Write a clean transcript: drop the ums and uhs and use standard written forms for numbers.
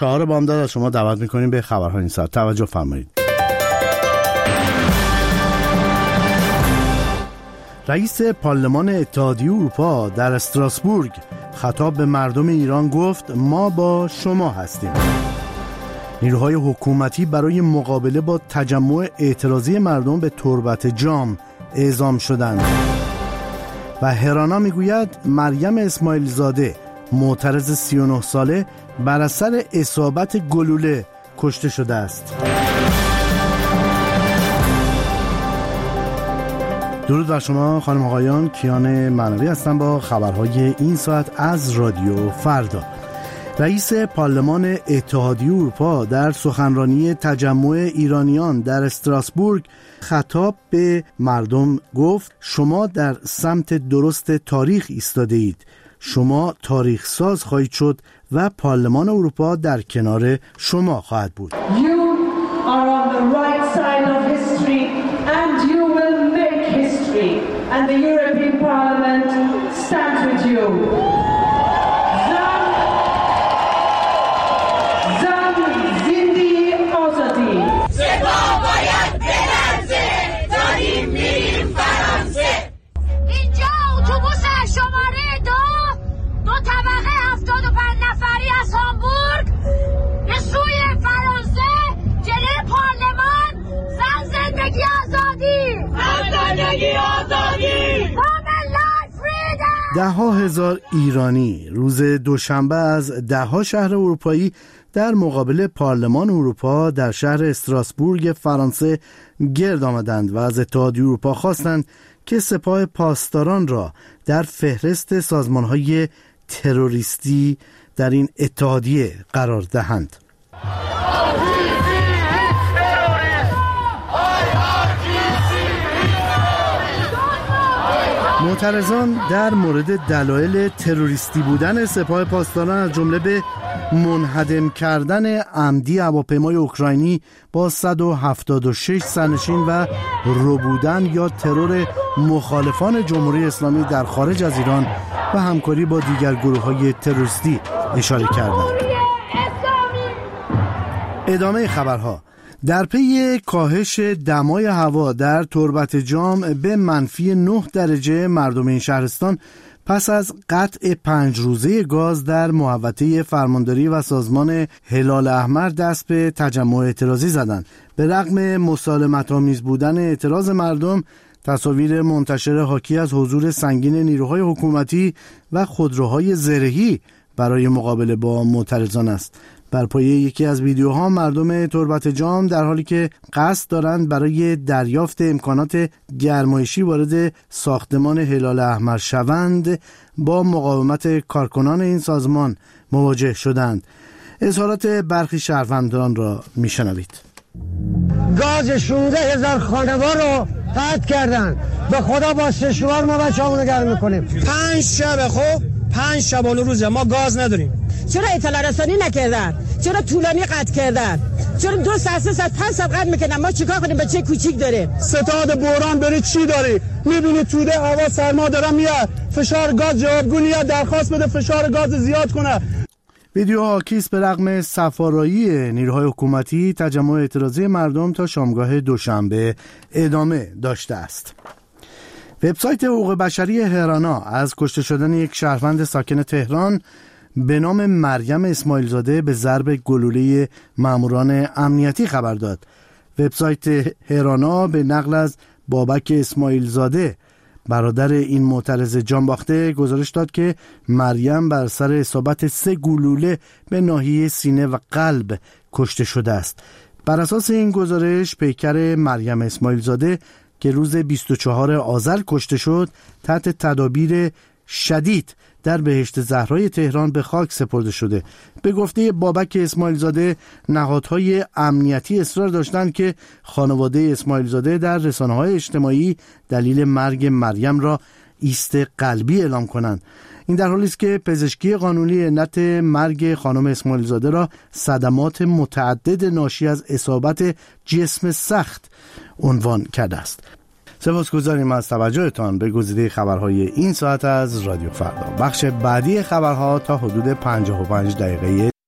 شعار بامداد از شما دعوت میکنیم به خبرهای این ساعت. توجه فرمایید. رئیس پارلمان اتحادیه اروپا در استراسبورگ خطاب به مردم ایران گفت ما با شما هستیم. نیروهای حکومتی برای مقابله با تجمع اعتراضی مردم به تربت جام اعزام شدند. و هرانا میگوید مریم اسماعیل زاده معترض 39 ساله بر اثر اصابت گلوله کشته شده است. درود بر شما خانم آقایان، کیان معنوی هستم با خبرهای این ساعت از رادیو فردا. رئیس پارلمان اتحادیه اروپا در سخنرانی تجمع ایرانیان در استراسبورگ خطاب به مردم گفت شما در سمت درست تاریخ ایستاده اید. شما تاریخ ساز خواهید شد و پارلمان اروپا در کنار شما خواهد بود. You are on the right side of history and you will make history and the European Parliament stands with you. زن زندگی آزادی. سپاه باید بلرزه داریم میریم فرانسه. اینجا اتوبوس شماره 2 طبقه 75 نفری از هامبورگ به سوی فرانسه جلوی پارلمان. زن زندگی آزادی. زن زندگی آزادی. ده‌ها هزار ایرانی روز دوشنبه از ده‌ها شهر اروپایی در مقابل پارلمان اروپا در شهر استراسبورگ فرانسه گرد آمدند و از اتحادیه اروپا خواستند که سپاه پاسداران را در فهرست سازمان‌های تروریستی در این اتحادیه قرار دهند. معترضان در مورد دلایل تروریستی بودن سپاه پاسداران از جمله به منهدم کردن عمدی هواپیمای اوکراینی با 176 سرنشین و ربودن یا ترور مخالفان جمهوری اسلامی در خارج از ایران و همکاری با دیگر گروه‌های تروریستی اشاره کردند. ادامه خبرها. در پی کاهش دمای هوا در تربت جام به -9 درجه مردم این شهرستان پس از قطع 5 روزه گاز در محوطه فرمانداری و سازمان هلال احمر دست به تجمع اعتراضی زدند. به رغم مسالمت‌آمیز بودن اعتراض مردم، تصاویر منتشر حاکی از حضور سنگین نیروهای حکومتی و خودروهای زرهی برای مقابله با معترضان است. بر پایه یکی از ویدیوها مردم تربت جام در حالی که قصد دارند برای دریافت امکانات گرمایشی وارد ساختمان هلال احمر شوند با مقاومت کارکنان این سازمان مواجه شدند. اظهارات برخی شهروندان را میشنوید. گاز 16,000 خانوار رو قطع کردن. به خدا با سشوار ما بچه‌مون گرم میکنیم. 5 شب خب 5 شبانه روزه ما گاز نداریم. چرا اطلاع رسانی نکردن؟ چرا طولانی قطع کردن؟ چرا 2 ساعت 3 ساعت 5 ساعت قطع میکنن؟ ما چیکار کنیم؟ بچه کوچیک داره. ستاد بحران بری چی داری؟ میبینی توده هوا سرما داره میاد. فشار گاز جوابگویی درخواست بده فشار گاز زیاد کنه. ویدیو حاکی است به رغم صفارایی نیروهای حکومتی تجمع اعتراضی مردم تا شامگاه دوشنبه ادامه داشته است. وبسایت حقوق بشری هرانا از کشته شدن یک شهروند ساکن تهران به نام مریم اسماعیل زاده به ضرب گلوله ماموران امنیتی خبر داد. وبسایت هرانا به نقل از بابک اسماعیل زاده برادر این معترض جانباخته گزارش داد که مریم بر سر اصابت 3 گلوله به ناحیه سینه و قلب کشته شده است. بر اساس این گزارش پیکر مریم اسماعیل زاده که روز 24 آذر کشته شد تحت تدابیر شدید در بهشت زهرای تهران به خاک سپرده شده. به گفته بابک اسماعیل زاده نهادهای امنیتی اصرار داشتند که خانواده اسماعیل زاده در رسانه‌های اجتماعی دلیل مرگ مریم را ایست قلبی اعلام کنند. این در حالی است که پزشکی قانونی علت مرگ خانم اسماعیل زاده را صدمات متعدد ناشی از اصابت جسم سخت عنوان کرده است. سپاسگزاریم از توجهتان به گزیده خبرهای این ساعت از رادیو فردا. بخش بعدی خبرها تا حدود 55 دقیقه